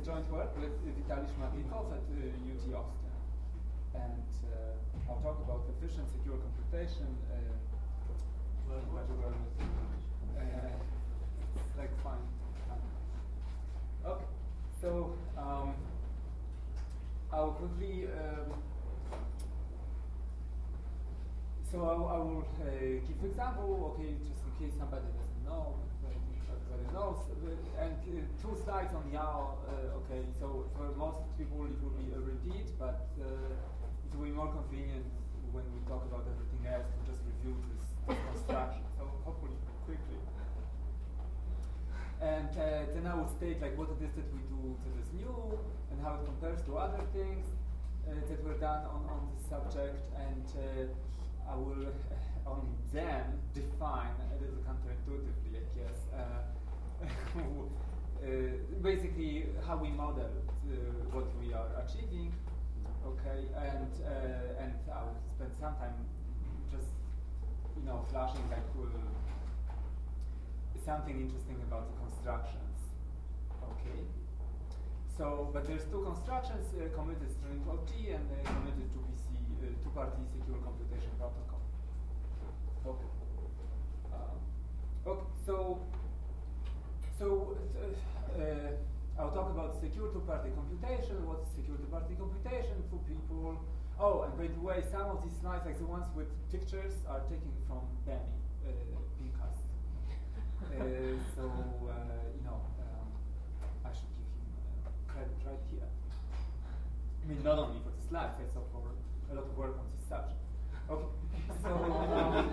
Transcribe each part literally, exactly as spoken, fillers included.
joint work with Vitaly Shmatlikov at uh, U T Austin. And uh, I'll talk about efficient, secure computation. Uh, well, uh, like fine. Okay, so um, I'll quickly. Um, so I'll, I will uh, give example. Okay, just in case somebody doesn't know. Everybody knows, and uh, two slides on Yao. Uh, okay, so for most people it will be a repeat, but uh, it will be more convenient when we talk about everything else to just review this, this construction. So hopefully quickly. And uh, then I will state like what it is that we do that is new and how it compares to other things uh, that were done on, on this subject, and uh, I will uh, on then define a little counterintuitively, I guess. Uh, uh, basically, how we model uh, what we are achieving, okay, and uh, and I will spend some time just you know flashing like uh, something interesting about the constructions, okay. So, but there's two constructions: uh, committed string O T and uh, committed two P C uh, two-party secure computation protocol. Okay. Um, okay. So. So uh, I'll talk about secure two-party computation. What's secure two-party computation for people? Oh, and by the way, some of these slides, like the ones with pictures, are taken from Benny uh, Pinkas. uh, so uh, you know, um, I should give him uh, credit right here. I mean, not only for the slides, also for a lot of work on this subject. Okay. So. Um,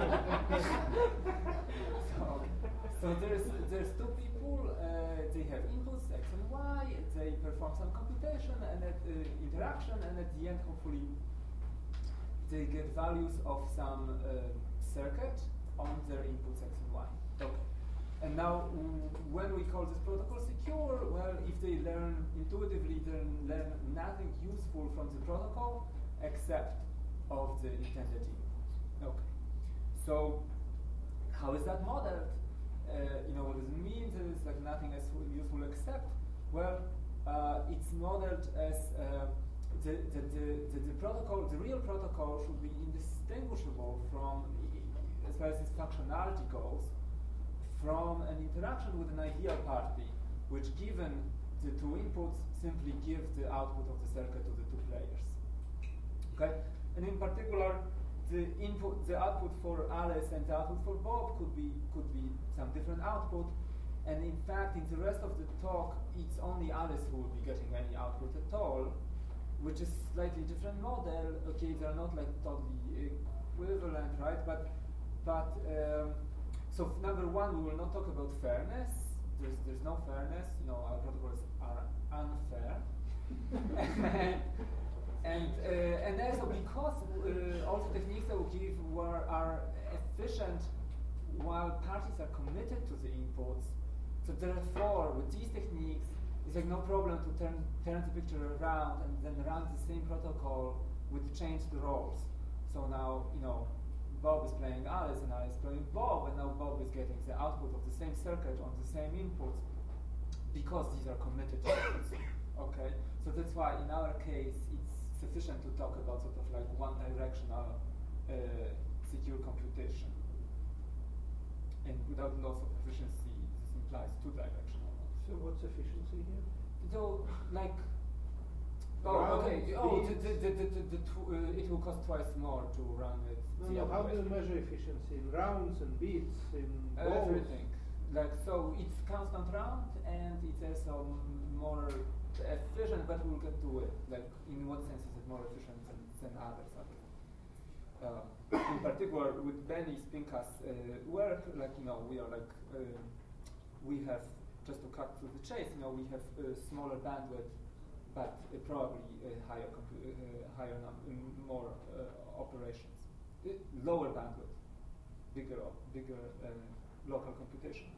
so So there's there's two people. Uh, they have inputs x and y. They perform some computation and at uh, interaction, and at the end, hopefully, they get values of some uh, circuit on their inputs x and y. Okay. And now, mm, when we call this protocol secure, well, if they learn intuitively, they learn nothing useful from the protocol except of the intended input. Okay. So, how is that modeled? Uh, you know, what does it mean? There is like nothing as useful except, well, uh, it's modeled as uh, the, the, the, the, the protocol, the real protocol should be indistinguishable from, as far as its functionality goes, from an interaction with an ideal party, which given the two inputs simply gives the output of the circuit to the two players. Okay? And in particular, the input, the output for Alice and the output for Bob could be could be some different output, and in fact, in the rest of the talk, it's only Alice who will be getting any output at all, which is slightly different model. Okay, they're not like totally equivalent, right? But but um, so number one, we will not talk about fairness. There's there's no fairness. You know, our protocols are unfair. And uh, and also because uh, all the techniques that we give were are efficient while parties are committed to the inputs, so therefore with these techniques it's like no problem to turn turn the picture around and then run the same protocol with change the roles. So now you know Bob is playing Alice and Alice is playing Bob, and now Bob is getting the output of the same circuit on the same inputs because these are committed inputs. Okay, so that's why in our case it's sufficient to talk about sort of like one-directional uh, secure computation. And without loss of efficiency, this implies two-directional. So what's efficiency here? So, like, oh, okay, oh, the, the, the, the, the, the tw uh, it will cost twice more to run it. No, no, how do you measure efficiency? In rounds and beats, in uh, balls? Everything. Like, so it's constant round, and it's also more efficient, but we'll get to it. Like, in what sense is it more efficient than, than others? Uh, in particular, with Benny's Pinkas uh, work, like, you know, we are like, uh, we have, just to cut to the chase, you know, we have uh, smaller bandwidth, but uh, probably uh, higher, compu uh, higher number, more uh, operations. Uh, lower bandwidth, bigger, bigger uh, local computation.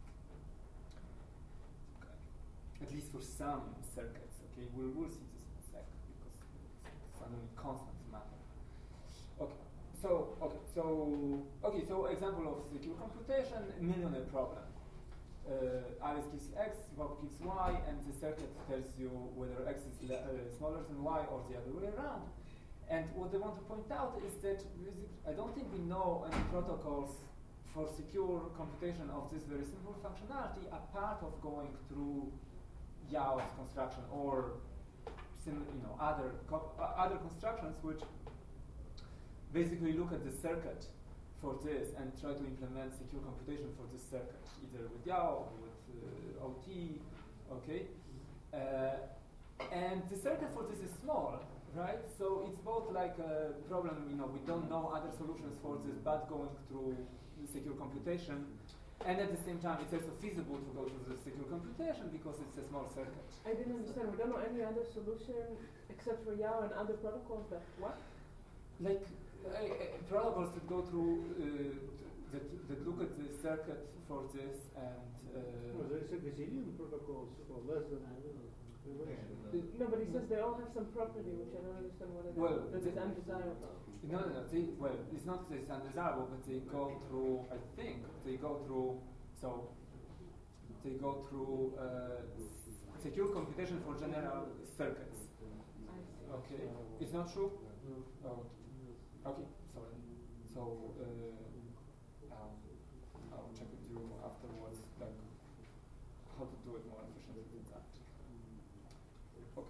At least for some circuits, okay, we'll, we'll see this in a second because suddenly constants matter. Okay, so okay, so okay, so example of secure computation, millionaire problem. uh, Alice gives X, Bob gives Y, and the circuit tells you whether X is le- uh, smaller than Y or the other way around. And what I want to point out is that I don't think we know any protocols for secure computation of this very simple functionality apart of going through Yao's construction or sim- you know other co- uh, other constructions which basically look at the circuit for this and try to implement secure computation for this circuit, either with Yao or with uh, O T, okay? Uh, and the circuit for this is small, right? So it's both like a problem, you know, we don't know other solutions for this, but going through the secure computation. And at the same time, it's also feasible to go to the secure computation because it's a small circuit. I didn't understand. We don't know any other solution except for Yao and other protocols that what? Like uh, uh, protocols that go through, uh, that, that look at the circuit for this and... Uh, well, there's a gazillion protocols for less than I don't know. No, but he says they all have some property which I don't understand what it is. Well, that is undesirable. No, no, no. They, well, it's not that it's undesirable, but they go through. I think they go through. So they go through uh, secure computation for general circuits. Okay, it's not true. Oh, okay. Sorry. So uh, um, I'll check with you afterwards, like how to do it more efficiently than that. Okay.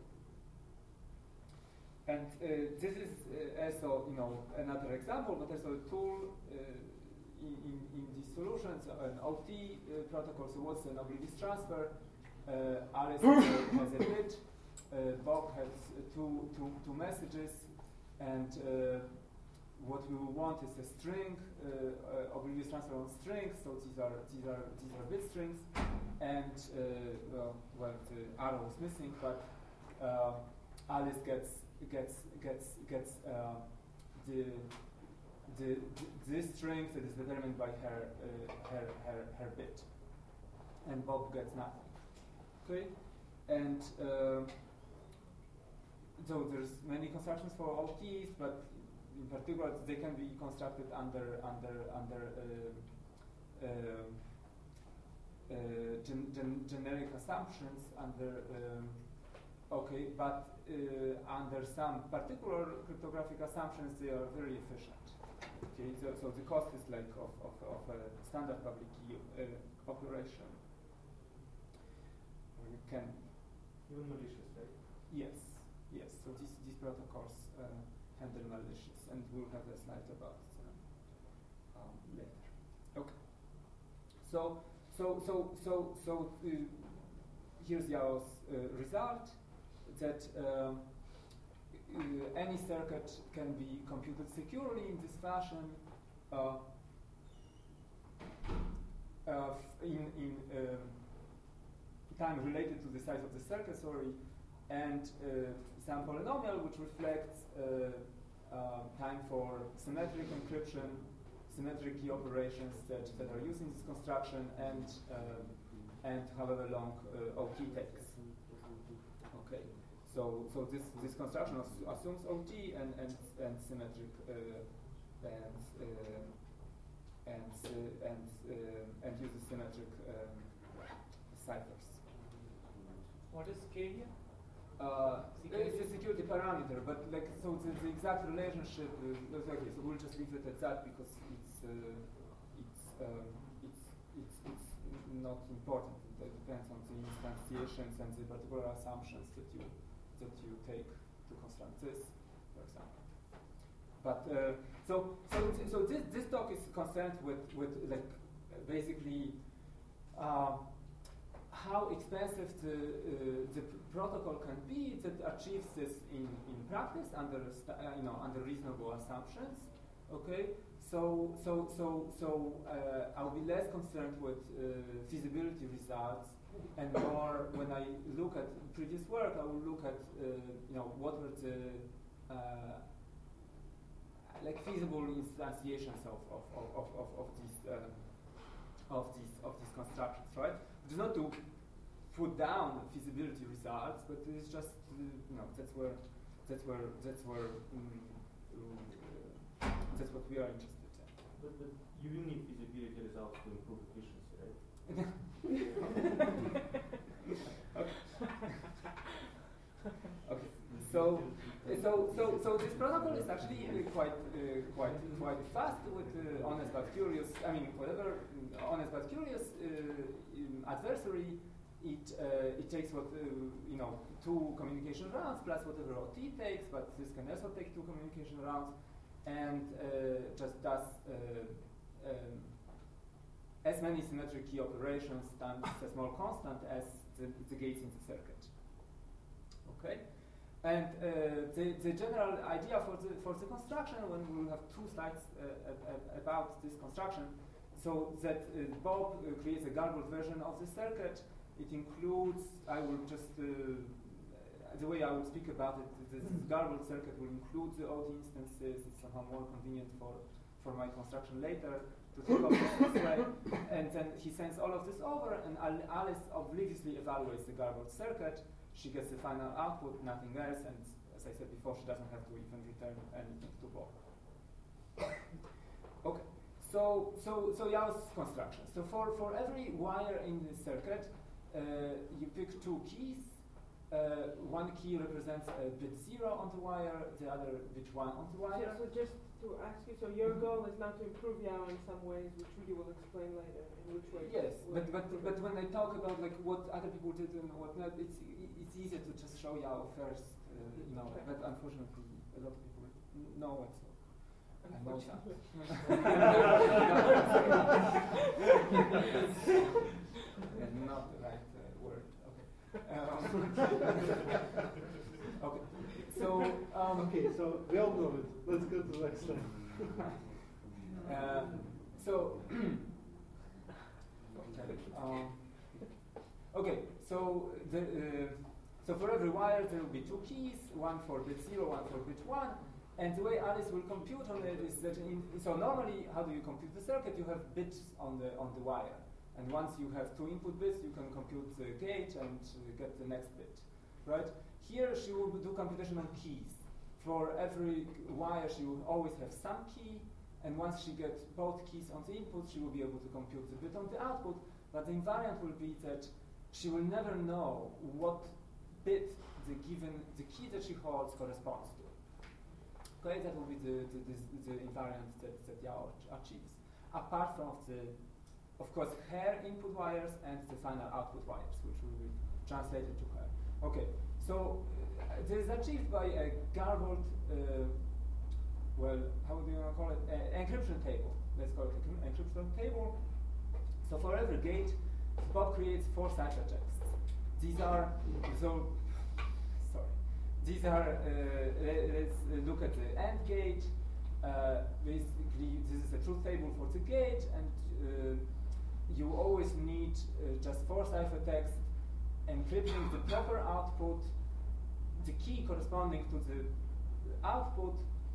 And uh, this is uh, also, you know, another example, but also a tool uh, in, in, in these solutions, an O T uh, protocol. So what's an oblivious transfer? Uh, Alice has, a, has a bit, uh, Bob has uh, two, two, two messages, and uh, what we want is a string, uh, uh, oblivious transfer on strings. So these are these are these are bit strings, and uh, well, well, the arrow is missing, but uh, Alice gets. gets gets gets uh, the, the the this string that is determined by her uh, her her her bit, and Bob gets nothing. Okay, and uh, so there's many constructions for O Ts, but in particular they can be constructed under under under uh, uh, uh, gen gen generic assumptions under. Um, Okay, but uh, under some particular cryptographic assumptions, they are very efficient. Okay, so, so the cost is like of, of, of a standard public key uh, operation. Or you can even malicious, right? Yes, yes. So these these protocols uh, handle malicious, and we'll have a slide about uh, um, later. Okay. So so so so so uh, here's Yao's uh, result. That uh, uh, any circuit can be computed securely in this fashion, uh, uh, in, in um, time related to the size of the circuit, sorry, and uh, some polynomial which reflects uh, uh, time for symmetric encryption, symmetric key operations that, that are used in this construction, and uh, and however long uh, O T takes. Okay. So, so this this construction assumes O T and and and symmetric uh, and uh, and uh, and uh, and uses symmetric um, ciphers. What is K here? Uh, it's a security parameter, but like so the, the exact relationship. Uh, okay, so we'll just leave it at that because it's uh, it's, um, it's it's it's not important. It depends on the instantiations and the particular assumptions that you. that you take to construct this, for example. But uh, so so so this this talk is concerned with with like basically uh, how expensive the uh, the protocol can be that achieves this in in practice under uh, you know under reasonable assumptions. Okay. So so so so uh, I'll be less concerned with uh, feasibility results. And more, when I look at previous work, I will look at uh, you know what were the uh, like feasible instantiations of of of of, of these uh, of these of these constructions, right? It is not to put down feasibility results, but it's just uh, you know that's where that's where that's where um, uh, that's what we are interested in. But, but you will need feasibility results to improve efficiency, right? okay. Okay. So, so, so, so this protocol is actually uh, quite, uh, quite, quite fast with uh, honest but curious. I mean, whatever uh, honest but curious uh, um, adversary. It uh, it takes what uh, you know two communication rounds plus whatever O T takes, but this can also take two communication rounds, and uh, just does uh, um, as many symmetric key operations times a small constant as the, the gates in the circuit. Okay. And uh, the, the general idea for the, for the construction, when we will have two slides uh, uh, about this construction, so that uh, Bob uh, creates a garbled version of the circuit. It includes, I will just, uh, the way I will speak about it, this, this garbled circuit will include the O T instances. It's somehow more convenient for, for my construction later to think of it this way. And then he sends all of this over, and Al Alice obliviously evaluates the garbled circuit. She gets the final output, nothing else, and as I said before, she doesn't have to even return anything to Bob. Okay, so so so Yao's construction. So for for every wire in the circuit, uh, you pick two keys. Uh, one key represents a bit zero on the wire, the other bit one on the wire. So, so just to ask you, so your goal is now to improve Yao in some ways, which you will explain later. In which way? Yes, but but but when I talk about like what other people did and whatnot, it's it's easier to just show Yao first, uh, you know. Okay. But unfortunately, a lot of people know it. So I know that. And not the right uh, word. Okay. Um, okay. So um, Okay, so we all know it. Let's go to the next slide. uh, so. um, okay. So the uh, so for every wire there will be two keys, one for bit zero, one for bit one. And the way Alice will compute on it is that in, so normally how do you compute the circuit? You have bits on the on the wire, and once you have two input bits, you can compute the gate and uh, get the next bit, right? Here she will do computation on keys. For every wire, she will always have some key, and once she gets both keys on the input, she will be able to compute the bit on the output. But the invariant will be that she will never know what bit the given the key that she holds corresponds to. Okay, that will be the, the, the, the invariant that, that Yao achieves. Apart from the, of course, her input wires and the final output wires, which will be translated to her. Okay, so uh, this is achieved by a garbled, uh, well, how do you want to call it? Uh, encryption table. Let's call it an encryption table. So for every gate, Bob creates four ciphertexts. These are, so, sorry. These are, uh, let's look at the AND gate. Uh, basically, this is a truth table for the gate, and uh, you always need uh, just four ciphertexts encrypting the proper output, the key corresponding to the output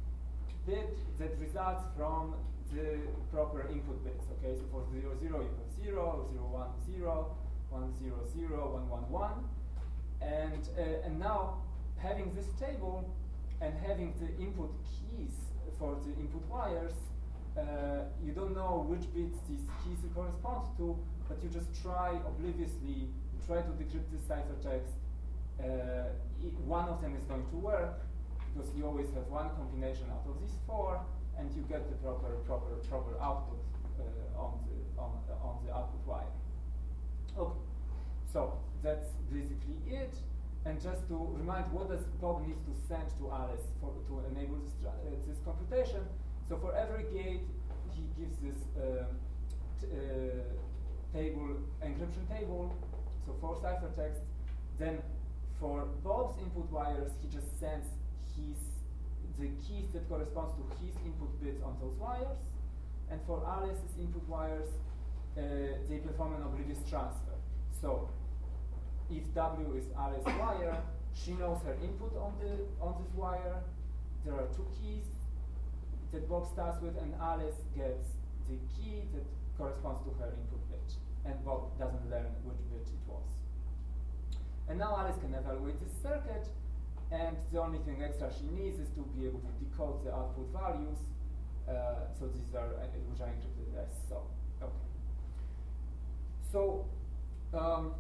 bit that results from the proper input bits. Okay, so for zero zero you have zero, zero one zero, one zero zero, one one one, and uh, and now, having this table and having the input keys for the input wires, uh, you don't know which bits these keys correspond to, but you just try obliviously, try to decrypt the ciphertext. Uh, one of them is going to work, because you always have one combination out of these four, and you get the proper proper proper output uh, on the on, uh, on the output wire. Okay, so that's basically it. And just to remind, what does Bob needs to send to Alice for, to enable this, uh, this computation? So for every gate, he gives this uh, t uh, table, encryption table, so four ciphertexts. Then for Bob's input wires, he just sends his the keys that corresponds to his input bits on those wires. And for Alice's input wires, uh, they perform an oblivious transfer. So if W is Alice's wire, she knows her input on the on this wire. There are two keys that Bob starts with, and Alice gets the key that corresponds to her input bit, and Bob doesn't learn which bit it was. And now Alice can evaluate this circuit, and the only thing extra she needs is to be able to decode the output values. Uh, so these are uh, which are encrypted as so. Okay. so, um,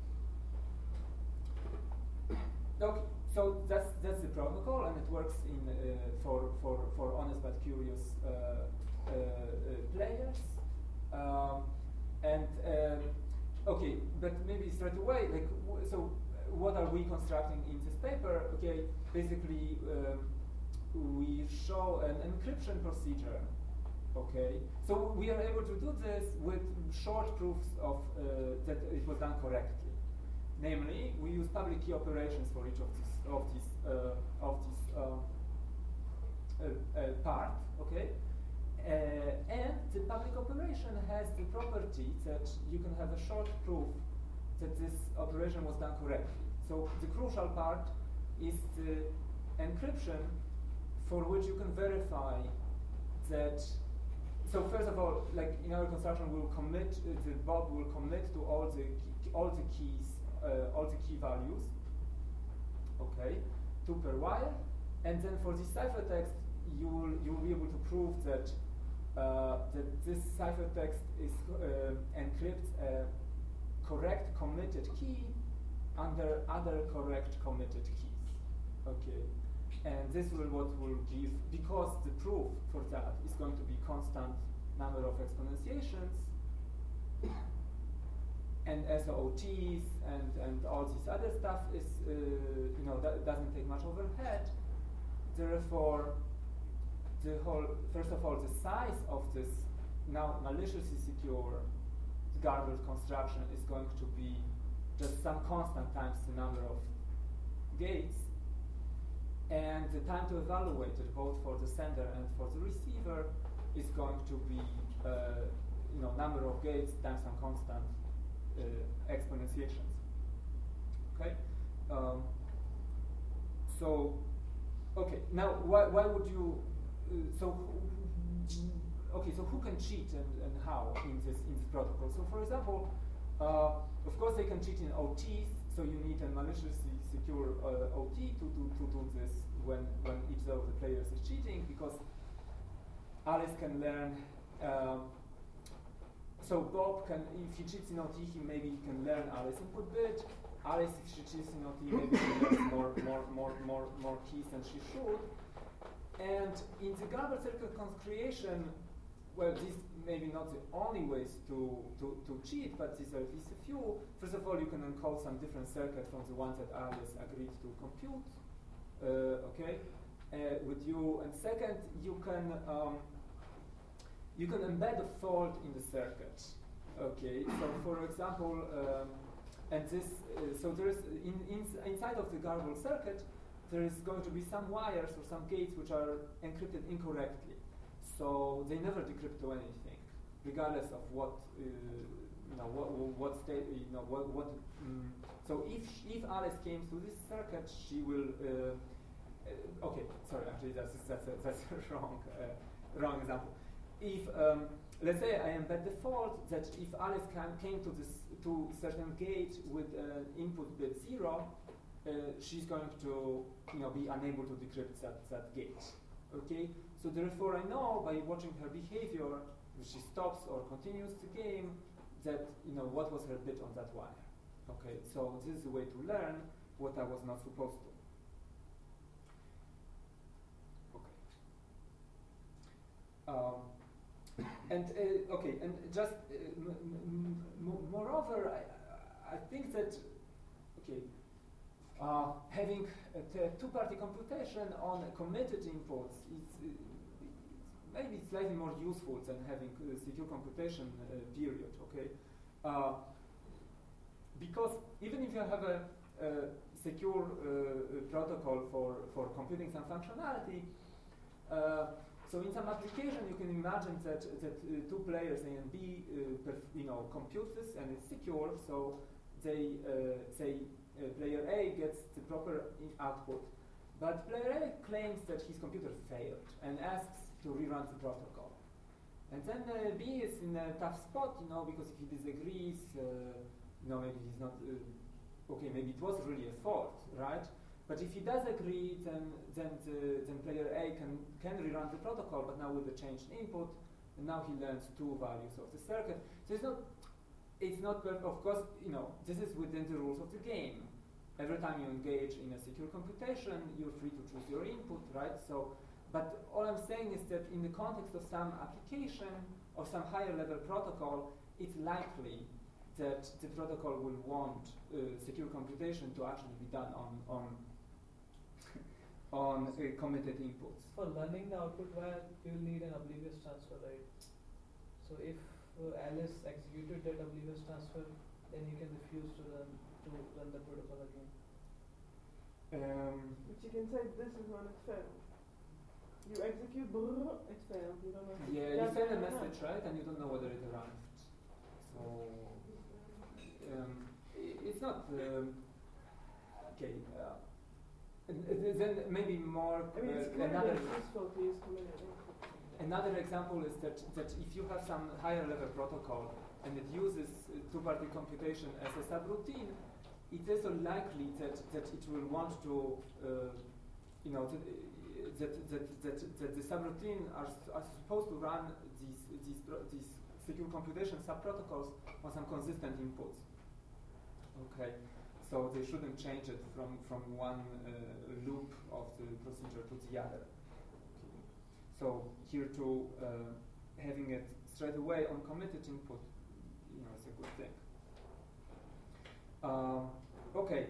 okay, so that's that's the protocol, and it works in uh, for for for honest but curious uh, uh, uh, players. Um, and uh, okay, but maybe straight away, like, w so what are we constructing in this paper? Okay, basically um, we show an encryption procedure. Okay, so we are able to do this with short proofs of uh, that it was done correctly. Namely, we use public key operations for each of these of these uh, of this uh, uh, uh, part. Okay, uh, and the public operation has the property that you can have a short proof that this operation was done correctly. So the crucial part is the encryption, for which you can verify that. So first of all, like in our construction, we'll commit uh, the Bob will commit to all the key, all the keys, uh, all the key values. Okay, two per wire, and then for this ciphertext, you will you will be able to prove that uh, that this ciphertext is uh, encrypts a correct committed key under other correct committed keys. Okay. And this will what will give, because the proof for that is going to be constant number of exponentiations and S O Ts and, and all this other stuff is, uh, you know, that doesn't take much overhead. Therefore, the whole, first of all, the size of this now maliciously secure garbled construction is going to be just some constant times the number of gates. And the time to evaluate it, both for the sender and for the receiver, is going to be, uh, you know, number of gates times some constant uh, exponentiations. Okay. Um, so, okay. Now, why why would you? Uh, so, okay. So, who can cheat and, and how in this in this protocol? So, for example, uh, of course, they can cheat in O Ts. So you need a maliciously secure uh, O T to, to, to do this when, when each of the players is cheating, because Alice can learn, um, so Bob can, if he cheats in O T, he maybe can learn Alice input bit. Alice, if she cheats in O T, maybe she learns more, more, more, more, more keys than she should. And in the garbled circuit creation, well, these maybe not the only ways to, to, to cheat, but these are at least a few. First of all, you can encode some different circuit from the ones that Alice agreed to compute, uh, okay, uh, with you. And second, you can um, you can embed a fault in the circuit, okay. So, for example, um, and this, uh, so there's in, in inside of the garbled circuit, there is going to be some wires or some gates which are encrypted incorrectly. So they never decrypt to anything, regardless of what uh, you know, what, what state, you know, what what. Um, so if if Alice came to this circuit, she will. Uh, uh, okay, sorry, actually that's that's a, that's a wrong uh, wrong example. If um, let's say I embed the fault that if Alice can, came to this to certain gate with uh, input bit zero, uh, she's going to you know be unable to decrypt that that gate. Okay. So therefore, I know by watching her behavior, if she stops or continues the game, that you know what was her bit on that wire. Okay, so this is a way to learn what I was not supposed to. Okay. Um, and uh, okay, and just uh, m m m moreover, I, I think that okay. Uh, having a two-party computation on committed inputs is uh, maybe slightly more useful than having a secure computation uh, period, okay? Uh, because even if you have a, a secure uh, protocol for, for computing some functionality, uh, so in some application you can imagine that, that uh, two players A and B uh, perf you know, compute this and it's secure, so they uh, say Uh, player A gets the proper output, but player A claims that his computer failed and asks to rerun the protocol. And then uh, B is in a tough spot, you know, because if he disagrees, uh, you know, maybe he's not, uh, okay, maybe it was really a fault, right? But if he does agree, then then the, then player A can can rerun the protocol, but now with the changed input, and now he learns two values of the circuit. So it's not it's not perfect. Of course, you know, this is within the rules of the game. Every time you engage in a secure computation, you're free to choose your input, right? So, but all I'm saying is that in the context of some application or some higher level protocol, it's likely that the protocol will want uh, secure computation to actually be done on on on uh, committed inputs. For learning the output wire, you will need an oblivious transfer, right? So if uh, Alice executed that oblivious transfer, then you can refuse to run to run the protocol again. Um, But you can say this is when it failed. You execute, brrr, it failed. You don't know. if it- yeah, you send a yeah. message, right, and you don't know whether it arrived. So um, i- it's not um, okay. Uh, and, and then maybe more. I mean, it's uh, clear another that it's useful to use committed input. another example is that that if you have some higher level protocol and it uses uh, two-party computation as a subroutine, it's also likely that that it will want to, uh, you know, that, uh, that, that, that, that the subroutine are, s- are supposed to run these these pro- these secure computation subprotocols on some consistent inputs. Okay, so they shouldn't change it from from one uh, loop of the procedure to the other. Okay. So here too, uh, having it straight away on committed input, you know, is a good thing. Um, okay.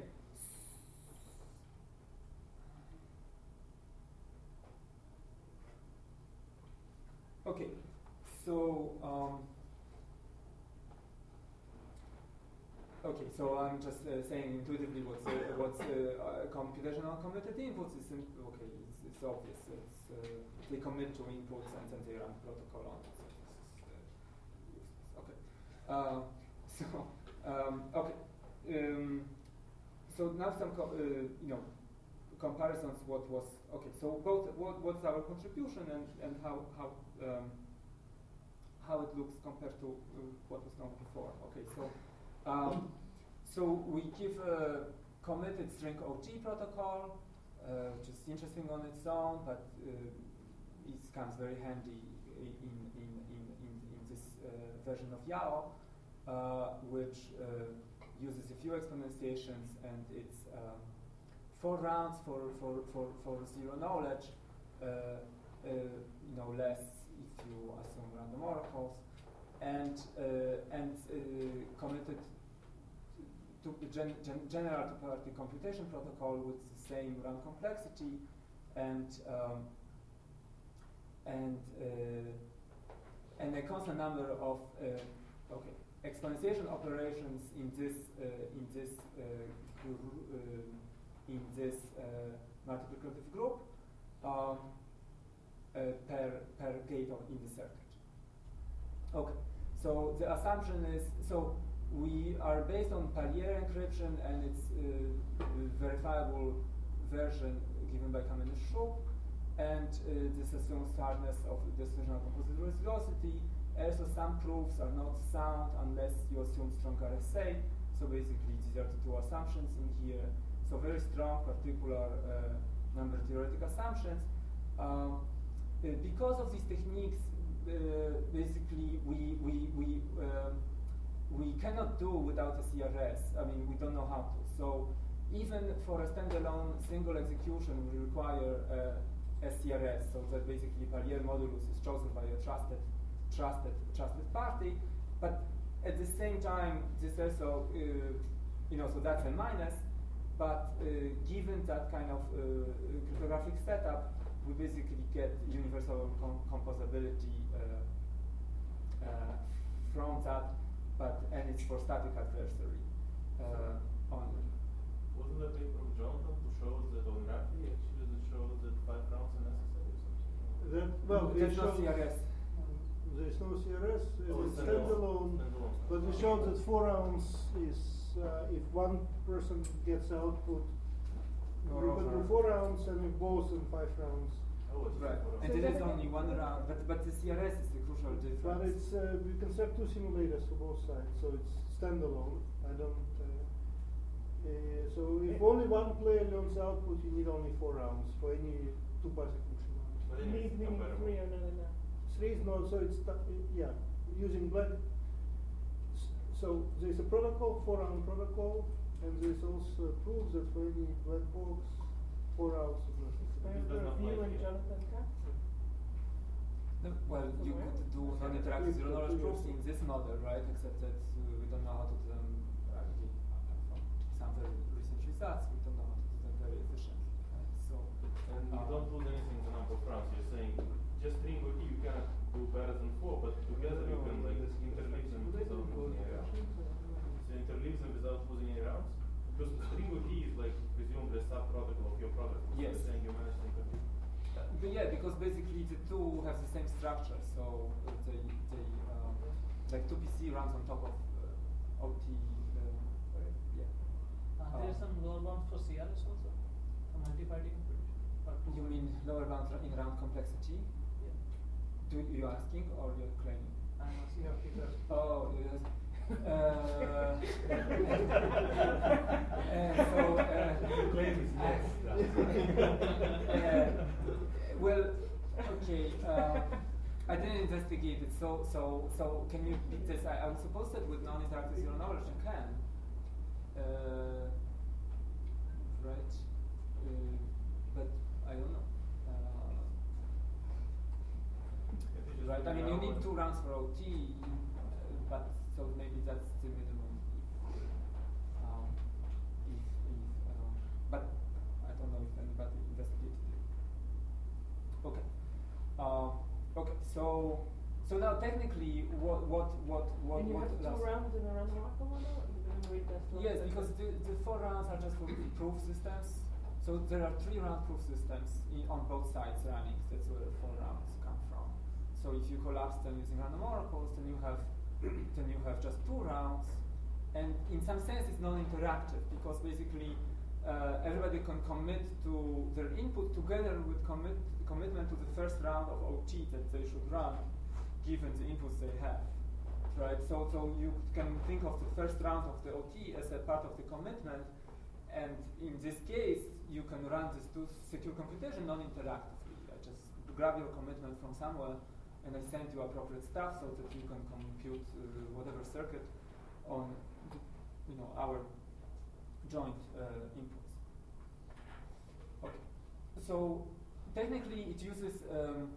Okay, so um, okay, so I'm just uh, saying intuitively what's uh, what's uh, uh, computational committed inputs is sim- okay. It's, it's obvious. It's uh, they commit to inputs and then they run protocol on it. So this is uh, useless. Okay. Uh, so um, okay. Um, so now some co- uh, you know comparisons. What was okay? So both what what's our contribution and and how how um, how it looks compared to uh, what was known before. Okay, so. Um, so we give a committed string O G protocol, uh, which is interesting on its own, but uh, it comes very handy in in in in, in this uh, version of Yao, uh, which uh, uses a few exponentiations, and it's um, four rounds for for for for zero knowledge, uh, uh, you know, less if you assume random oracles, and uh, and uh, committed to gen gen general two-party computation protocol with the same run complexity, and um, and uh, and a constant number of uh, okay exponentiation operations in this uh, in this uh, gr- uh, in this uh, multiplicative group um, uh, per per gate of in the circuit. Okay, so the assumption is so. We are based on Palier encryption and its uh, verifiable version given by Kamenev-Shoup, and uh, this assumes hardness of the decisional composite reciprocity. Also, some proofs are not sound unless you assume strong R S A. So basically, these are the two assumptions in here. So very strong, particular uh, number theoretic assumptions. Um, uh, because of these techniques, uh, basically we we we. Um, we cannot do without a C R S. I mean, we don't know how to. So even for a standalone single execution, we require uh, a C R S. So that basically Palier modulus is chosen by a trusted, trusted, trusted party. But at the same time, this also, uh, you know, so that's a minus. But uh, given that kind of uh, cryptographic setup, we basically get universal com composability uh, uh, from that. But and it's for static adversary uh, only. Wasn't that paper from Jonathan who shows that on Rafi actually it shows that five rounds are necessary or something? That, well, there's it no shows- C R S. There's no C R S, Oh, it's it's standalone, standalone. but it shows that four rounds is, uh, if one person gets output, No, we can do no. four rounds, and if both, then five rounds. Oh, it's Right, for and So there is that- only one round, but but the C R S is the crucial difference. But it's, uh, we can set two simulators for both sides, so it's standalone. I don't, uh, uh, so if only one player learns output, you need only four rounds for any two-party function. But You anyway, need, it's meaning comparable. three are not enough. Three is not, so it's, th- yeah, using black, s- so there's a protocol, four-round protocol, and there's also proof that for any black box, four rounds is necessary. This does not View like and it. Jonathan Katz. No, well, you Somewhere? could do non-interactive zero knowledge proofs in this model, right? Except that uh, we don't know how to do them. Uh, the- uh, from some very recent results, we don't know how to do them very efficiently. Right? So, And you uh, don't lose anything in the number of rounds. You're saying just string or key you cannot do better than four, but together you can like interleave them without losing any rounds. So interleave them without losing any rounds? Because string or key is like presumably a sub-protocol of your product. So Yes. you're saying you managed to interleave. but yeah, because basically the two have the same structure, so uh, they, they um, like two P C runs on top of uh, O T. Uh, yeah. Are there Uh, some lower bounds for C R S also? For multi-party computation? Or two You party? mean lower bound ra- in round complexity? Yeah. Do you asking or you're claiming? I'm asking. Yeah, he's asking. Oh, yes. Uh, uh, so, uh, Claim is yes. uh, well, okay. Uh, I didn't investigate it. So, so, so, can you repeat this? I, I would suppose that with non-interactive zero knowledge you can. Uh, right. Uh, but I don't know. Uh, right. I mean, you need two rounds for O T, uh, but so maybe that's the minimum. Um, if, if, uh, but I don't know if anybody investigated it. Okay. Uh, okay. So, so now technically, what, what, what, what, And you what? have two last- rounds in a random walker model? You're going to read that slide? Yes, because the, the four rounds are just for proof systems. So there are three round proof systems in, on both sides running. That's where the four rounds come from. So if you collapse them using random oracles, then you have then you have just two rounds. And in some sense, it's non-interactive because basically uh, everybody can commit to their input together with commit commitment to the first round of O T that they should run, given the inputs they have. Right, so so you can think of the first round of the O T as a part of the commitment, and in this case, you can run this to secure computation non-interactively. I just grab your commitment from somewhere, and I send you appropriate stuff so that you can compute uh, whatever circuit on, the, you know, our joint uh, inputs. Okay, so technically it uses um,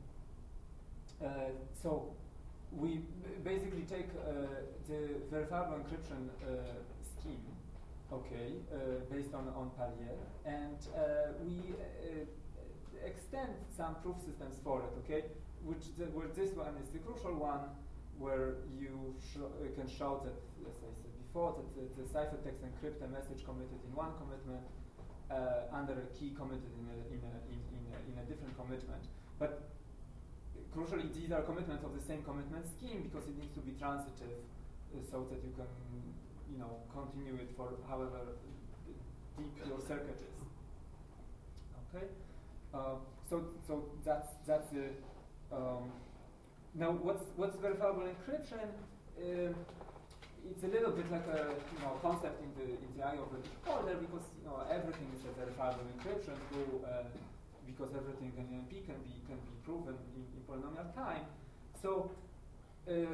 uh, so. We b- basically take uh, the verifiable encryption uh, scheme, okay, uh, based on, on Palier, and uh, we uh, extend some proof systems for it, okay, which the, where this one is the crucial one, where you sho- uh, can show that, as I said before, that the, the ciphertext encrypt a message committed in one commitment uh, under a key committed in a, in a, in, in a, in a different commitment. But crucially, these are commitments of the same commitment scheme because it needs to be transitive, uh, so that you can, you know, continue it for however deep your circuit is. Okay, uh, so so that's that's the. Um, now, what's what's verifiable encryption? Uh, it's a little bit like a you know concept in the in the eye of the decoder because you know everything is a verifiable encryption through. Uh, because everything in N P can be can be proven in, in polynomial time. So, uh,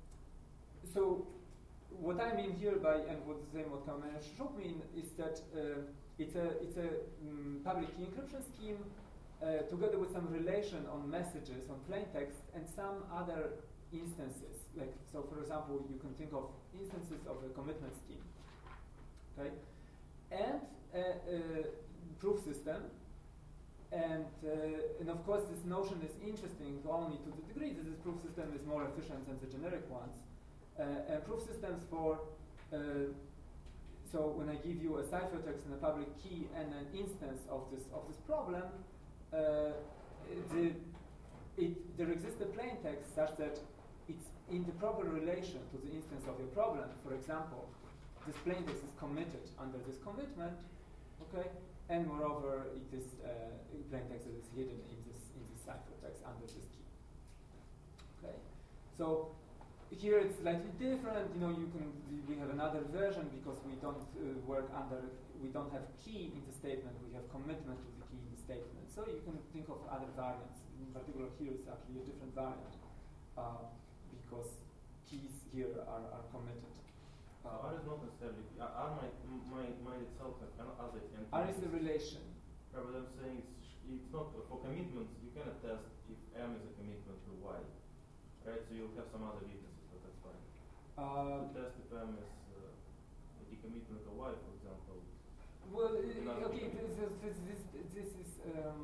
so what I mean here by and what the same what Kamene should mean is that uh, it's a it's a um, public key encryption scheme uh, together with some relation on messages on plain text and some other instances. Like so, for example, you can think of instances of a commitment scheme. Okay, and a, a proof system. And, uh, and of course, this notion is interesting only to the degree that this proof system is more efficient than the generic ones. Uh, and proof systems for, uh, so when I give you a ciphertext and a public key and an instance of this of this problem, uh, the, it, there exists a plain text such that it's in the proper relation to the instance of your problem. For example, this plain text is committed under this commitment, okay? And moreover, it is uh, plain text that is hidden in this in this ciphertext under this key. Okay, so here it's slightly different. You know, you can we have another version because we don't uh, work under we don't have key in the statement. We have commitment to the key in the statement. So you can think of other variants. In particular, here is actually a different variant uh, because keys here are, are committed. So R is not necessarily R R might m- might might itself have an other entities. R is a relation. Yeah, but I'm saying it's sh- it's not for commitments. You cannot test if M is a commitment to Y, right? So you'll have some other witnesses, but that's fine. Uh, To test if M is uh, a decommitment to Y, for example. well, uh, Another okay, this, commitment. this, this, this, this is um,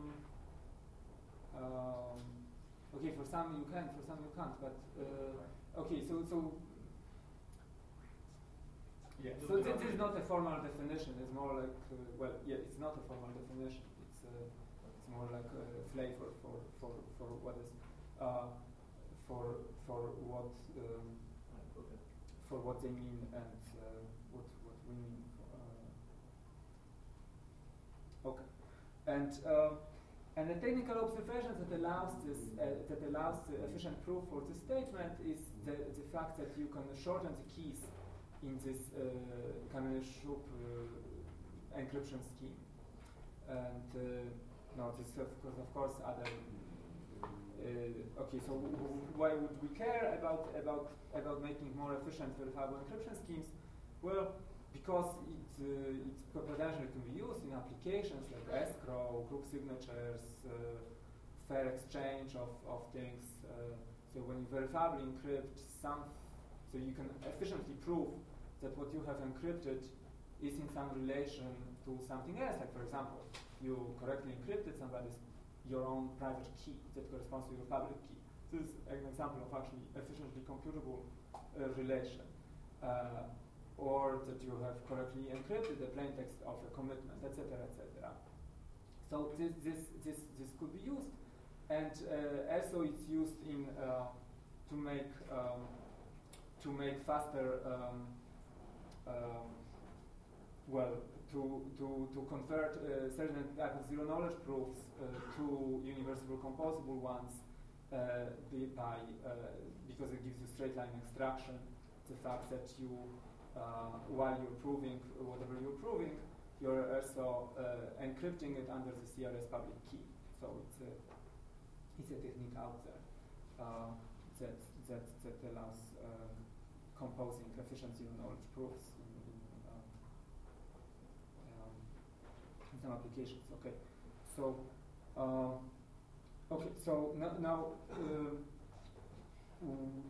um, okay. For some you can, for some you can't. But uh, okay, so so yeah. So this, this is not a formal definition. It's more like uh, well, yeah, it's not a formal definition. It's uh, it's more like a flavor for for for what is uh, for for what um, Right, okay. for what they mean and uh, what what we mean. Uh, okay, and uh, and the technical observation that allows this uh, that allows the efficient proof for this statement is the the fact that you can shorten the keys in this uh, Kamenisch-Schupp uh, encryption scheme, and uh, no, this of course, of course, other. Uh, okay, so w- w- why would we care about about about making more efficient verifiable encryption schemes? Well, because it uh, it potentially can be used in applications like escrow, group signatures, uh, fair exchange of of things. Uh, so when you verifiably encrypt some, so you can efficiently prove that what you have encrypted is in some relation to something else. Like for example, you correctly encrypted somebody's your own private key that corresponds to your public key. This is an example of actually efficiently computable uh, relation. Uh, or that you have correctly encrypted the plain text of a commitment, et cetera, et cetera. So this this this this could be used, and uh, also it's used in uh, to make um, to make faster um, um, well to to to convert uh, certain type of zero knowledge proofs uh, to universal composable ones uh, be by uh, because it gives you straight line extraction. The fact that you uh, while you're proving whatever you're proving, you're also uh, encrypting it under the C R S public key. So it's a it's a technique out there uh, that that that allows uh, composing efficient zero knowledge proofs in, in, um, um, in some applications. Okay, so uh, okay, so no, now. Uh, um,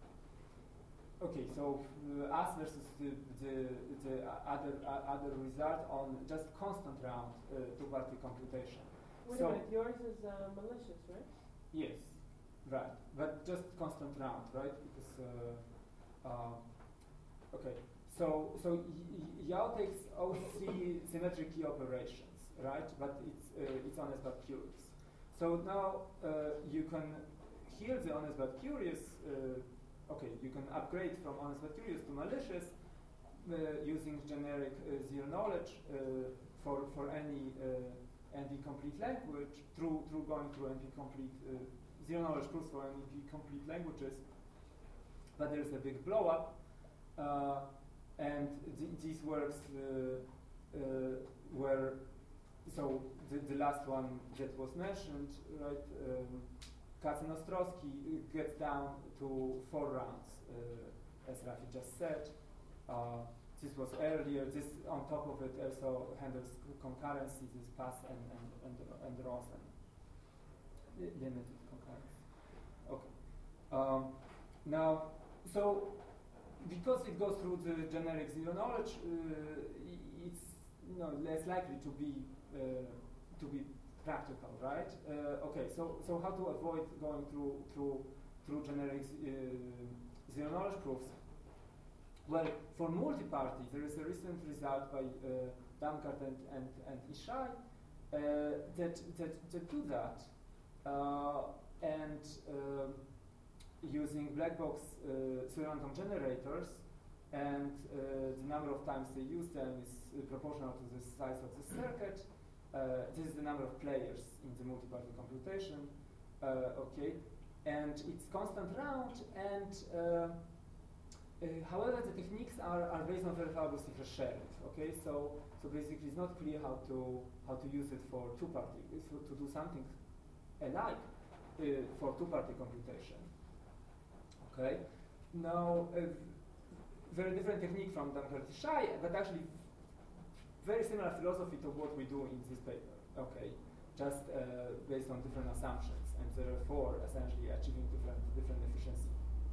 Okay, so uh, us versus the, the, the other uh, other result on just constant round uh, two-party computation. Wait so a minute, yours is uh, malicious, right? yes, right, but just constant round, right? Because uh, uh, okay, so so y- Yao takes O C symmetric key operations, right? But it's uh, it's honest but curious. So now uh, you can hear the honest but curious. Uh, Okay, you can upgrade from honest but curious to malicious uh, using generic uh, zero knowledge uh, for for any uh, N P complete language through through going through N P complete uh, zero knowledge proofs for N P complete languages. But there's a big blow up, uh, and th- these works uh, uh, were so the, the last one that was mentioned, right? Um, Katz-Ostrowski gets down to four rounds, uh, as Rafi just said. Uh, this was earlier. This, on top of it, also handles concurrency. This pass and and and, and Ross and li- limited concurrency. Okay. Um, now, so because it goes through the generic zero knowledge, uh, i- it's you know less likely to be uh, to be practical, right? Uh, okay, so so how to avoid going through through through generic uh, zero knowledge proofs? Well, for multi-party, there is a recent result by uh, Damkart and and, and Ishai uh, that, that that do that, uh, and uh, using black box uh, pseudorandom generators, and uh, the number of times they use them is uh, proportional to the size of the circuit. Uh, this is the number of players in the multi-party computation, uh, okay, and it's constant round, and uh, uh, however the techniques are, are based on verifiable secret sharing, okay, so so basically it's not clear how to how to use it for two-party, for, to do something alike uh, for two-party computation, okay. Now uh, very different technique from Damkerti-Shai, but actually very similar philosophy to what we do in this paper. Okay, just uh, based on different assumptions, and therefore essentially achieving different different efficiency.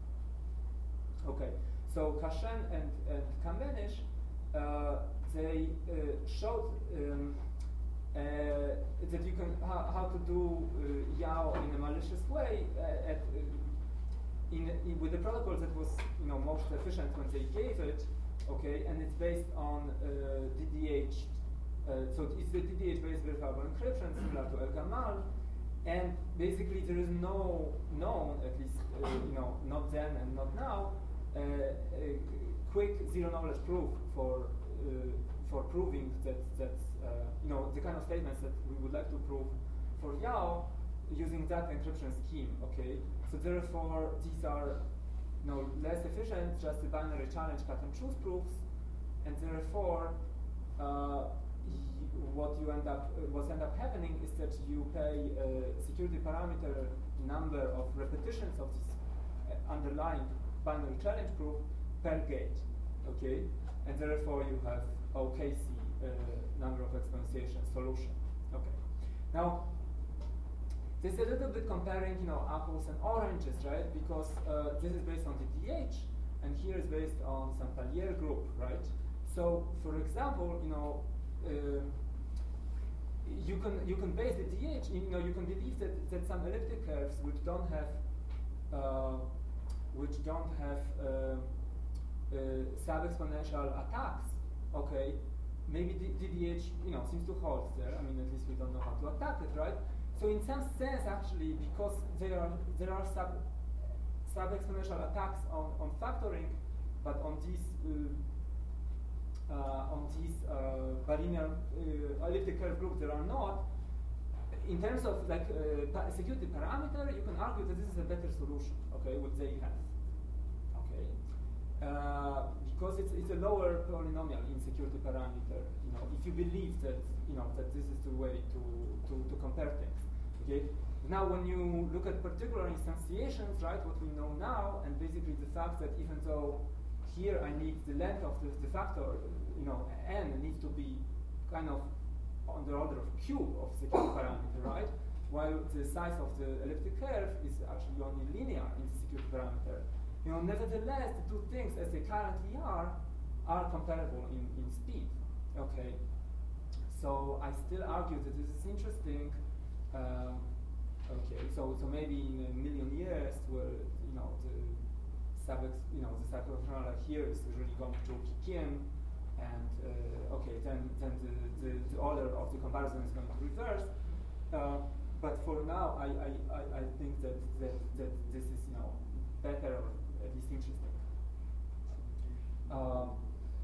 Okay, so Kashen and and Kamenish, uh, they uh, showed um, uh, that you can how, how to do uh, Yao in a malicious way uh, at. Uh, In, in, with the protocol that was, you know, most efficient when they gave it, okay, and it's based on uh, D D H, uh, so it's the D D H-based verifiable encryption, similar to El-Gamal, and basically there is no known, at least, uh, you know, not then and not now, uh, a quick zero-knowledge proof for uh, for proving that that uh, you know the kind of statements that we would like to prove for Yao using that encryption scheme, okay. So therefore, these are, you know, less efficient, just the binary challenge cut and choose proofs, and therefore, uh, what you end up, uh, what end up happening is that you pay a security parameter number of repetitions of this uh, underlying binary challenge proof per gate, okay, and therefore you have O K C uh, number of exponentiation solution, okay. Now. This is a little bit comparing, you know, apples and oranges, right? Because uh, this is based on the D D H, and here is based on some Palier group, right? So, for example, you know, uh, you can you can base the D D H, you know, you can believe that, that some elliptic curves which don't have uh, which don't have uh, uh, sub-exponential attacks, okay? Maybe the D D H, you know, seems to hold there. I mean, at least we don't know how to attack it, right? So in some sense, actually, because there are there are sub sub exponential attacks on, on factoring, but on these uh, uh, on these uh, bilinear uh, elliptic curve groups there are not. In terms of like uh, pa security parameter, you can argue that this is a better solution. Okay, what they have. Okay, uh, because it's it's a lower polynomial in security parameter. You know, if you believe that you know that this is the way to to, to compare things. Okay. Now, when you look at particular instantiations, right, what we know now, and basically the fact that even though here I need the length of the, the factor, you know, n needs to be kind of on the order of cube of the security parameter, right, while the size of the elliptic curve is actually only linear in the security parameter. You know, nevertheless, the two things, as they currently are, are comparable in, in speed. Okay. So I still argue that this is interesting. Um, okay, so so maybe in a million years, where you know the sub you know the subexponential here is really going to kick in, and uh, okay, then then the, the the order of the comparison is going to reverse. Uh, but for now, I, I, I, I think that, that that this is you know better or at least interesting. Um,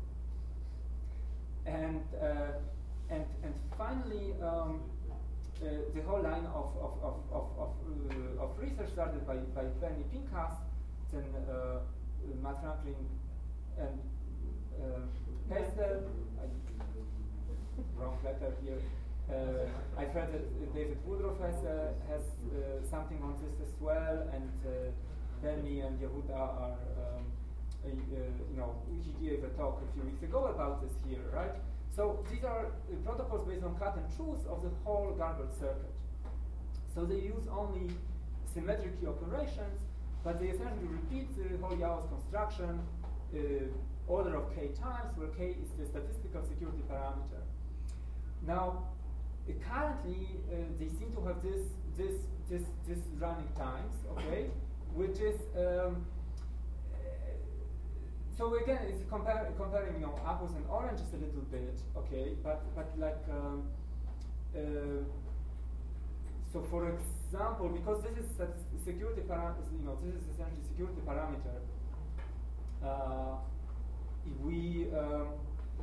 and uh, and and finally. Um, Uh, the whole line of of of of of, uh, of research started by by Bernie Pincus, then uh, Matt Franklin and uh, Pestel. Wrong letter here. Uh, I've heard that David Woodruff has uh, has uh, something on this as well, and uh, Bernie and Yehuda are um, uh, you know he gave a talk a few weeks ago about this here, right? So these are uh, protocols based on cut and choose of the whole garbled circuit. So they use only symmetric key operations, but they essentially repeat the whole Yao's construction, uh, order of k times, where k is the statistical security parameter. Now, uh, currently uh, they seem to have this this this this running times, okay, which is. Um, So again, it's compar comparing, you know, apples and oranges a little bit, okay. But but like, um, uh, so for example, because this is security parameter, you know, this is essentially security parameter. Uh, we um,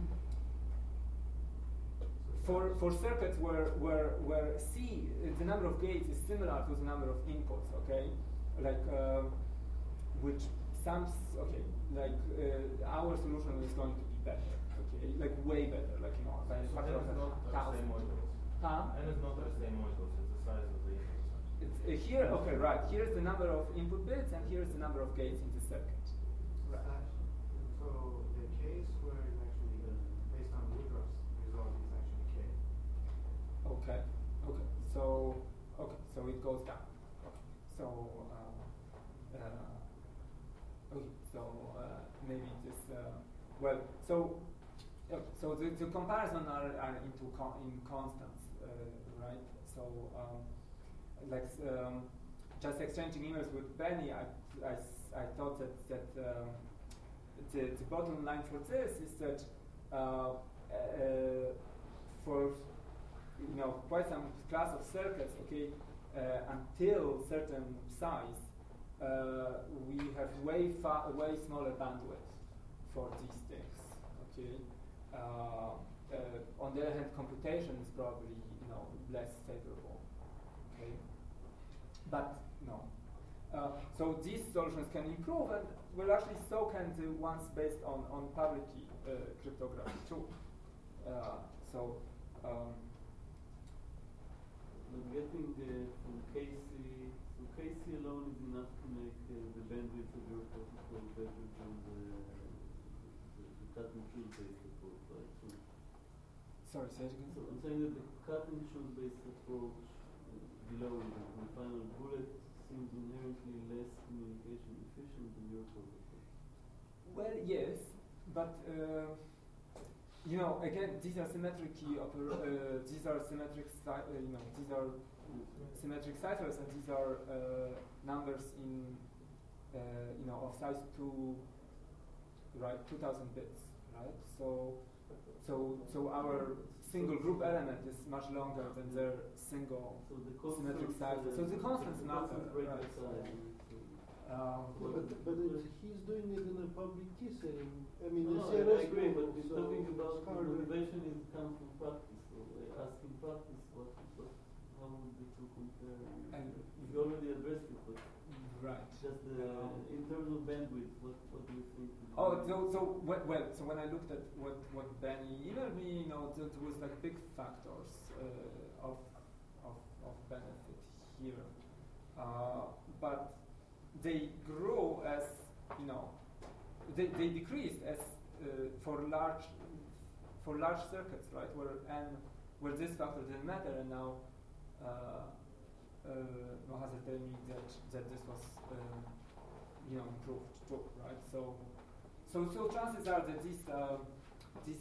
for for circuits where where where C, uh, the number of gates is similar to the number of inputs, okay, like uh, which. Some, okay, like uh, our solution is going to be better, okay, like way better, like you know, by a factor of a thousand. Huh? N is not the same modules, it's the size of the inputs. It's uh, here, okay, right. Here's the number of input bits, and here's the number of gates in the circuit. Right. So the case where it's actually uh, based on Woodruff's result is actually K. Okay. Okay. So okay. So it goes down. Okay. So uh, uh, okay. So uh, maybe this. Uh, well. So. Uh, so the, the comparison are, are into con in constants, uh, right? So um, like um, just exchanging emails with Benny, I, I, I thought that that um, the, the bottom line for this is that uh, uh, for you know quite some class of circuits, okay, uh, until certain size, uh, we have way far way smaller bandwidth for these things, okay. Uh, uh, on the other hand, computation is probably you know less favorable, okay. But no, uh, so these solutions can improve, and well, actually, so can the ones based on on public key uh, cryptography too. Uh, so. Um, But getting uh, from K C, from K C alone is enough to make uh, the bandwidth of your protocol better than the, the, the cut and choose based approach, right? So, sorry, say it again. so I'm saying that the cut and choose based approach uh, below the, the final bullet seems inherently less communication efficient than your protocol. Well, yes, but. Uh, You know, again, these are symmetric key oper uh, these are symmetric uh, you know these are symmetric ciphers, and these are uh, numbers in uh, you know of size two, right? Two thousand bits, right? So, so so our single group element is much longer than their single so the symmetric cipher. uh, So the constants the matter, constants break right? the size. Um, But, but it, he's doing it in a public key setting. I mean, No, the I, C R S I agree, but protocol, we're so talking about it's the harder. motivation is come from practice. So I ask in practice what, what how would the two compare? And you already addressed it, but right. just the, Um, in terms of bandwidth, what what do you think? would Oh, be- so so well, well, so when I looked at what what Benny emailed me, you know, there was like big factors uh, of of of benefit here, uh, but they grew as you know, they they decreased as uh, for large for large circuits, right? Where n where this factor didn't matter, and now uh, uh, Mohaz is telling me that that this was um, you know improved too, right? So. So, so chances are that this, uh, this,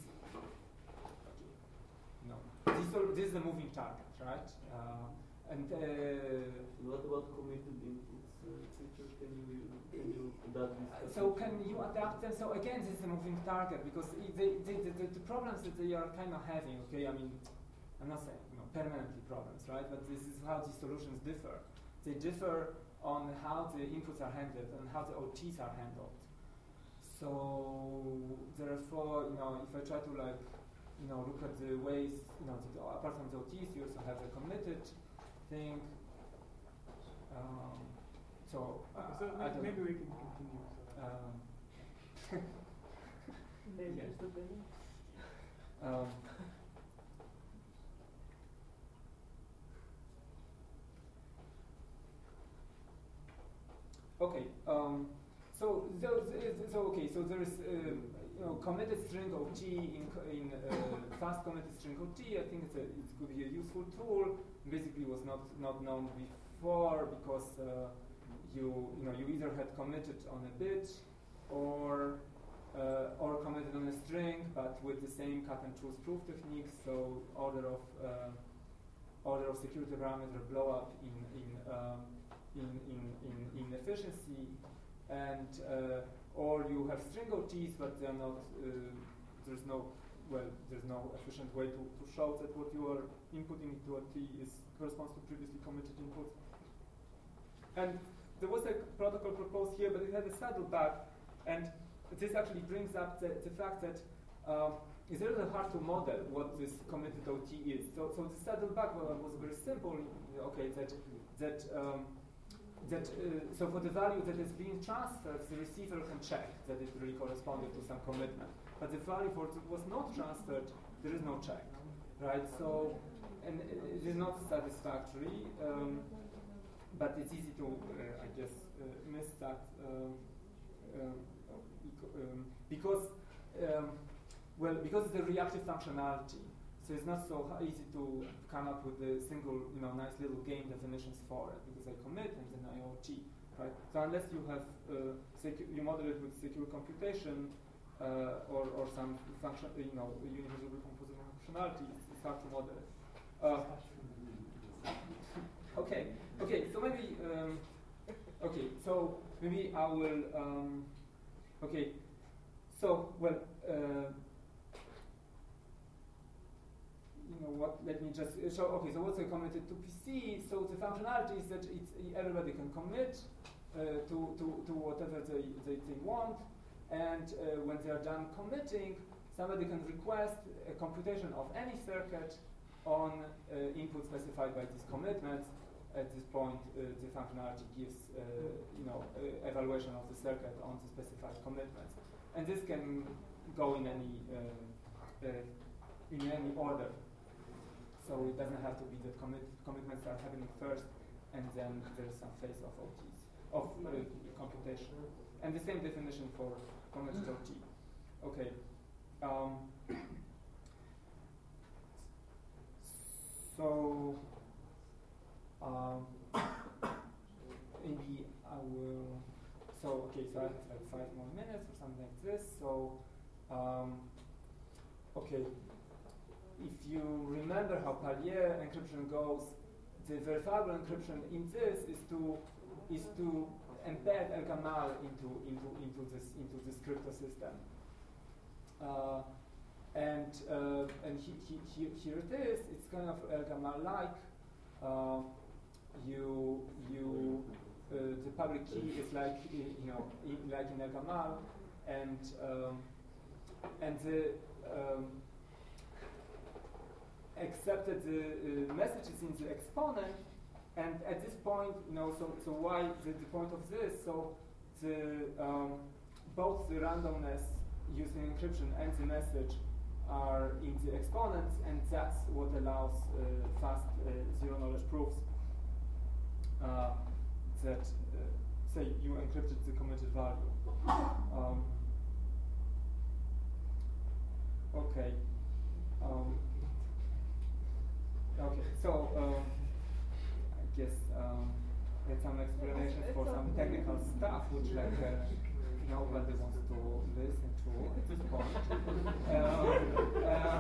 no, this, this is a moving target, right? Uh, and uh, what about committed inputs? Uh, feature? Can you can you adapt this? so can you adapt them? So again, this is a moving target because it, they, they, the, the, the problems that they are kind of having. Okay, I mean, I'm not saying you know permanently problems, right? But this is how these solutions differ. They differ on how the inputs are handled and how the O Ts are handled. So therefore, you know, if I try to like, you know, look at the ways, you know, the, apart from the O Ts, you also have the committed thing. Um, so uh, so I don't maybe know. we can continue. So. Um, Maybe Yeah. just a bit. um, okay. Um, So, so, so okay, so there is uh, you know committed string O T in in uh, fast committed string O T. I think it's a, it could be a useful tool. Basically, was not not known before because uh, you you know you either had committed on a bit or uh, or committed on a string, but with the same cut and choose proof technique. So order of uh, order of security parameter blow up in in um, in, in in in efficiency. And uh, or you have string O Ts, but they are not. Uh, there's no well. There's no efficient way to, to show that what you are inputting into a T is corresponds to previously committed inputs. And there was a protocol proposed here, but it had a saddleback, and this actually brings up the, the fact that uh, it's a little hard to model what this committed O T is. So, so the saddleback well, was very simple. Okay, that that. Um, That, uh, so for the value that is being transferred, the receiver can check that it really corresponded to some commitment. But the value for it was not transferred, there is no check, right? So, and it is not satisfactory, um, but it's easy to, uh, I guess, uh, miss that um, um, um, because um, well, because it's a reactive functionality, so it's not so h- easy to come up with a single, you know, nice little game definitions for it, because I commit and then I O T, right? So unless you have uh, secu- you model it with secure computation uh, or or some function, you know, universal composable functionality, it's, it's hard to model it. Uh, okay, okay. So maybe um, okay. So maybe I will. Um, okay. So well. Uh, You know what? Let me just uh, show. Okay, so what's committed to P C? So the functionality is that it's everybody can commit uh, to, to to whatever they they, they want, and uh, when they are done committing, somebody can request a computation of any circuit on uh, input specified by these commitments. At this point, uh, the functionality gives uh, you know uh, evaluation of the circuit on the specified commitments, and this can go in any uh, uh, in any order. So it doesn't have to be that commit commitments are happening first, and then there's some phase of O Ts, of uh, computation. And the same definition for committed O T. Okay. Um, so, um, maybe I will, so, okay, so I have like five more minutes or something like this. So, um, okay. If you remember how Palier encryption goes, the verifiable encryption in this is to is to embed El-Gamal into into into this into this crypto system. Uh, and uh, and he, he, he, here it is. It's kind of El-Gamal like. Uh, you you uh, the public key is like you know in, like in El-Gamal, and um, and the um, accepted the uh, messages in the exponent, and at this point, you know, so so why the, the point of this? So the um, both the randomness using encryption and the message are in the exponents, and that's what allows uh, fast uh, zero knowledge proofs uh, that uh, say you encrypted the committed value. Um, okay. Um, Okay, so um, I guess um, there's some explanations for some technical stuff which like uh, nobody wants to listen to at this point. um, uh,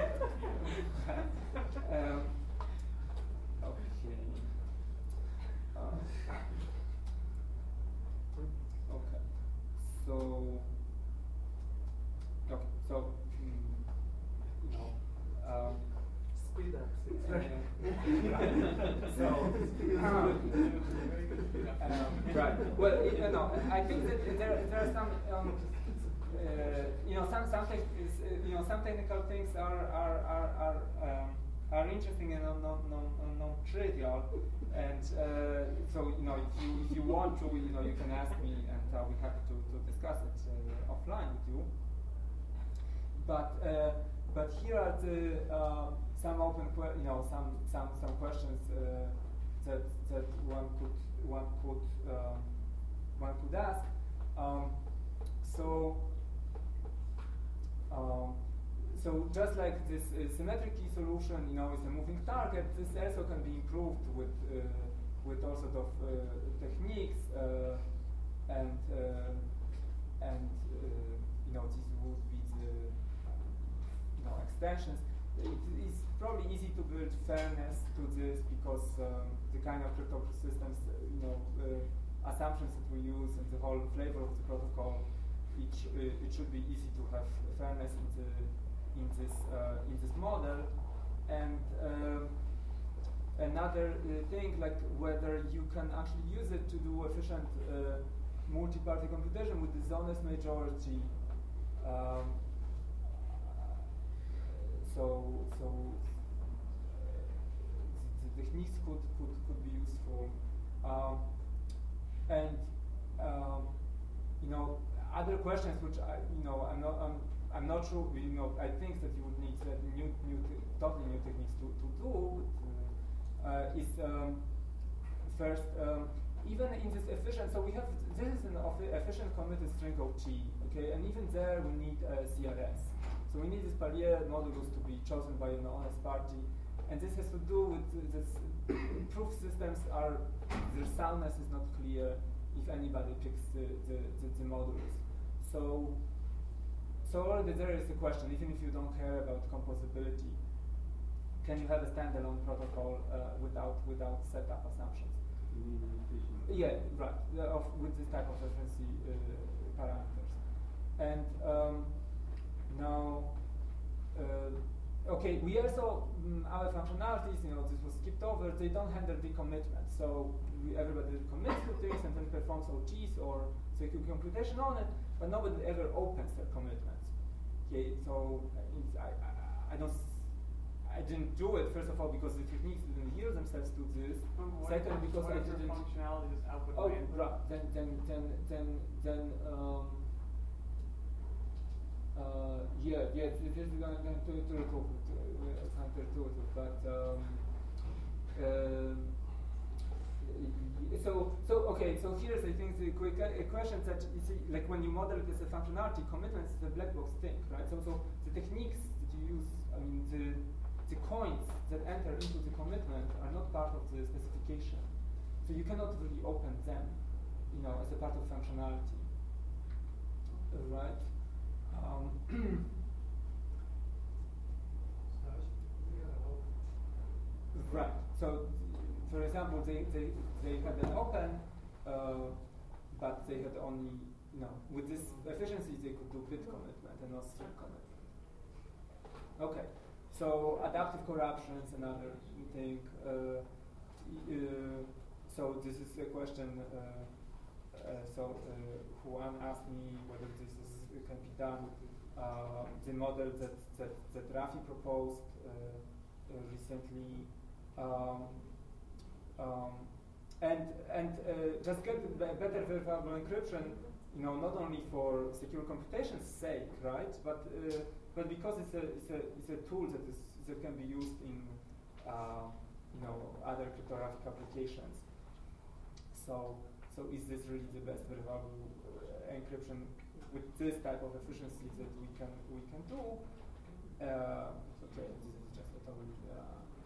um, okay. Uh, okay. So. Okay. So. Mm, you know. Um, Speed up. so, um, um, right. Well, it, uh, no, I think that there there are some, um, uh, you know, some some things, is, uh, you know, some technical things are are are are, um, are interesting and non non non non trivial, and uh, so you know, if you if you want to, you know, you can ask me, and I'll be happy to to discuss it uh, offline with you. But uh, but here are the uh, some open, que- you know, some some some questions uh, that that one could one could um, one could ask. Um, so um, so just like this uh, symmetric key solution, you know, is a moving target. This also can be improved with uh, with all sort of uh, techniques uh, and uh, and uh, you know, these would be the you know extensions. It is probably easy to build fairness to this because um, the kind of cryptographic systems, uh, you know, uh, assumptions that we use and the whole flavor of the protocol, it, sh- uh, it should be easy to have fairness in the in this uh, in this model. And um, another uh, thing, like whether you can actually use it to do efficient uh, multi-party computation with the zoneless majority. Um, So, so uh, the techniques could, could, could be useful, um, and um, you know, other questions which I, you know, I'm not, I'm, I'm not sure. You know, I think that you would need uh, new, new, te- totally new techniques to, to do. Uh, is um, first, um, even in this efficient, so we have, this is an efficient committed string O T, okay, and even there we need uh, C R S. So we need this Palier modulus to be chosen by an honest party, and this has to do with this, proof systems are, their soundness is not clear if anybody picks the, the, the, the modulus. So, so already there is a question, even if you don't care about composability, can you have a standalone protocol uh, without, without setup assumptions? You mean efficient? Yeah, right. The, of, with this type of efficiency uh, parameters, and um, now, uh, okay, we also mm, our functionalities. You know, this was skipped over. They don't handle decommitment, so we, everybody commits to this and then performs O Ts or secure computation on it, but nobody ever opens their commitments. Okay, so it's, I, I I don't. I didn't do it, first of all, because the techniques didn't yield themselves to this. What Second, if, because what I if didn't. your functionality is output Oh, by input? right. Then, then, then, then, then. Um, uh, yeah, yeah. This is going to counterintuitive, counterintuitive, but. Um, uh, so, so okay. So here's, I think, the quick uh, question that you see, like when you model it as a functionality, commitments is a black box thing, right? So, so the techniques that you use, I mean, the the coins that enter into the commitment are not part of the specification. So you cannot really open them, you know, as a part of functionality. Uh, right? Um, right. So, for example, they, they, they had an open, uh, but they had only, you know, with this efficiency they could do bit commitment and not string commitment. Okay. So adaptive corruption is another thing. Uh, uh, so this is a question. Uh, uh, so uh, Juan asked me whether this is, uh, can be done. Uh, the model that that, that Rafi proposed uh, uh, recently, um, um, and and uh, just get better verifiable encryption. You know, not only for secure computation's sake, right? But uh, but because it's a it's a it's a tool that is that can be used in uh, you know other cryptographic applications. So so is this really the best verifiable uh, encryption with this type of efficiency that we can we can do? Uh, okay, this is just a totally uh,